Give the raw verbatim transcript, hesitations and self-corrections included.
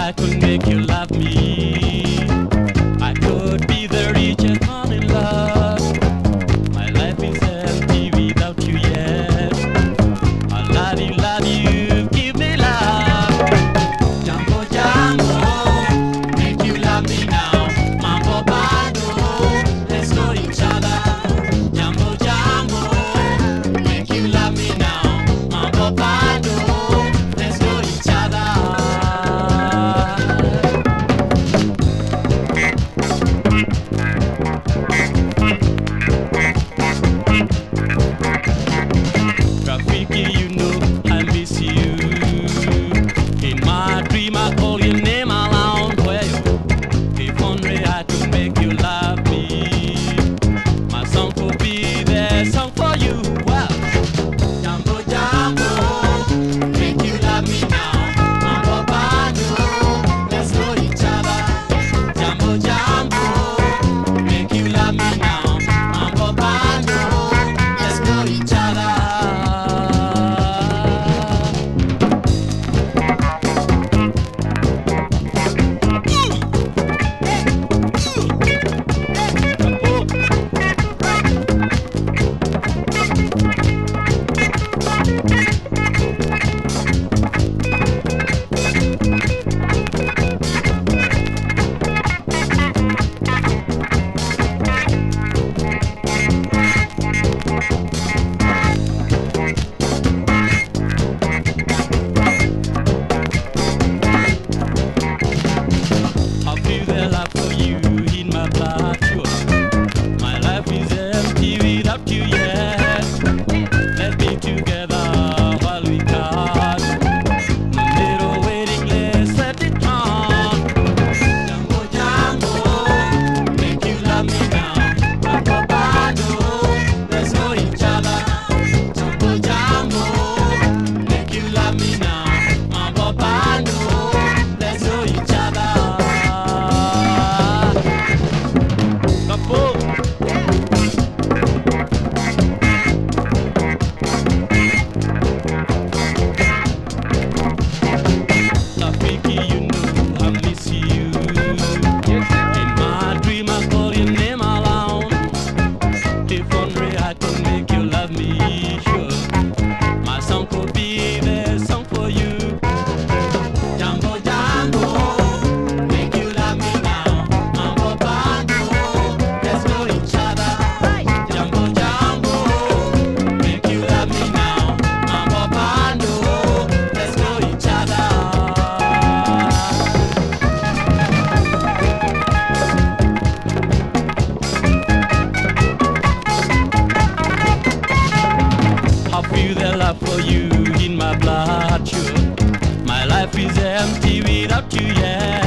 I could make you love me. I could be the richest man in love. My life is empty without you yet. I love you, love you, give me love. Jambo, jambo, make you love me now. Mambo bado, let's know each other. Jambo, jambo, make you love me now. Mambo bado, let's know each other. Rafiki, you know I miss you. In my dream I call your name aloud. Where you? If only I could make you love me. My song could be the song for you. Well, jambo, jambo, make you love me now. Mambo bado, let's know each other. Jambo, jambo, make you love me now. Mambo bado, let's know each other. I feel the love for you in my blood, sure. My life is empty without you yet. Let's be together while we can. No little waiting, let's let it come. Jambo, jambo, make you love me now. Mambo bado, let's know each other. Jambo, jambo, make you love me now. Mambo bado, let's know each other. Rafiki, you know I miss you. In my dream I call your name aloud. If only I could make you love me, sure. My song could be the song for you. Jambo, jambo, make you love me now. Mambo bado, let's know each other. Jambo, jambo, make you love me now. Mambo bado, let's know each other. I feel the love for you in my blood, sure. My life is empty without you, yeah.